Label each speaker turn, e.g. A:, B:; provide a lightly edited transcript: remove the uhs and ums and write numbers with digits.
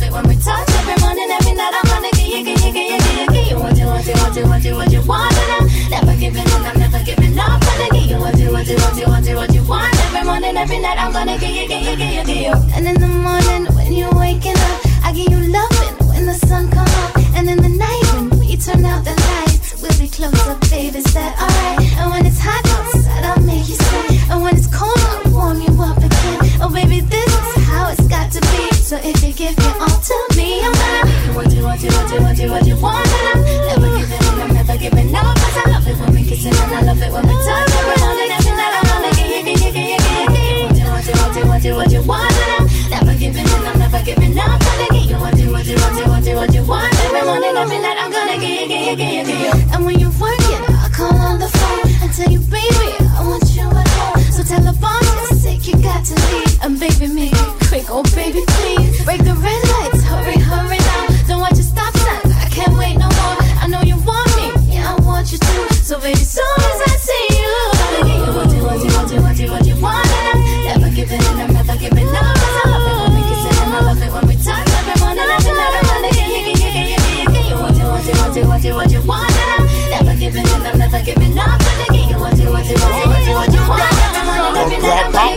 A: it when we touch. Every morning, every night, I'm gonna give you what you want. And I'm never giving in, I'm never giving up. Gonna give you what you want. Every morning, every night, I'm gonna give you. And in the morning, when you're waking up, I give you loving when the sun come up. And in the night, when we turn out the lights, we'll be closer, baby, is that alright? And when it's hot outside, I'll make you sweat. And when it's cold, I'll warm you up again. Oh baby, this is how it's got to be. So if you give your all to me, I'm gonna give you what you want. And I'm never giving in, I'm never giving up. 'Cause I love it when we kissing and I love it when we touch. Every morning, every night, I'm gonna give you what you want. And I'm never giving in, I'm never giving up. Gonna give you what you want. Every morning, every night, I'm gonna give you. And when you're working, I'll call on the phone and tell you, baby, I want you at home. So tell the boss you're sick, you got to leave. And baby, make it quick, oh baby, please. Break the red lights, hurry now. Don't watch your stop signs, I can't wait no more. I know you want me, yeah, I want you too. So baby, soon as I see you, I'll give you what you want. And I'm never giving in, I'm never giving up. 'Cause I love it when we kissing and I love it when we touch. Every morning, every night, I'm gonna give you what you want. And I'm never giving in, I'm never giving up. Gonna give you what you want. Every morning, every night, I'm gonna